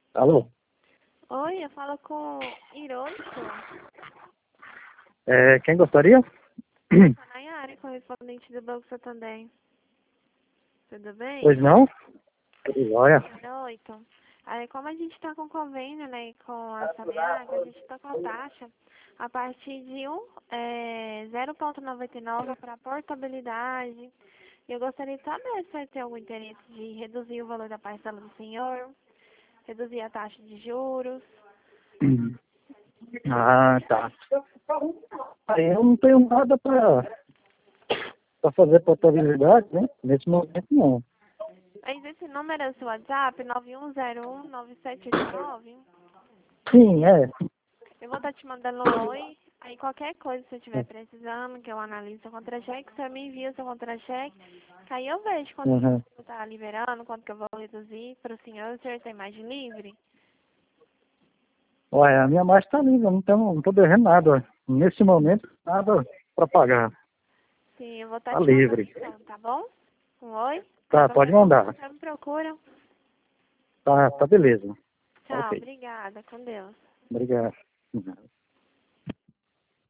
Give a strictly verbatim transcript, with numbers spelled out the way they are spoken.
Alô? Oi, eu falo com Hiroto. É, quem gostaria? A Nayara, correspondente do Banco Santander. Tudo bem? Pois não? Tudo jóia. Hiroto. Aí, como a gente está com convênio, né, com a Saneago, a gente está com a taxa a partir de um, é, zero vírgula noventa e nove para portabilidade. E eu gostaria de saber se vai ter algum interesse de reduzir o valor da parcela do senhor, reduzir a taxa de juros. Ah, tá. Aí eu não tenho nada para fazer portabilidade, né? Nesse momento não. Mas esse número é o seu WhatsApp, nove um zero um nove sete oito nove? Sim, é. Eu vou estar te mandando um oi. Aí qualquer coisa que você estiver precisando, que eu analiso seu contra-cheque, você me envia seu contra-cheque. Que aí eu vejo quanto que Uhum. eu tá liberando, quanto que eu vou reduzir para o senhor. O senhor tem mais de livre? Olha, a minha margem está livre, eu não estou não tô devendo nada. Nesse momento, nada para pagar. Sim, eu vou estar Está te mandando livre. então, tá bom? Um oi. Aí Tá, pode qualquer coisa mandar. você me procura. Tá, tá beleza. Tchau, Ok. obrigada. Com Deus. Obrigado. Uhum.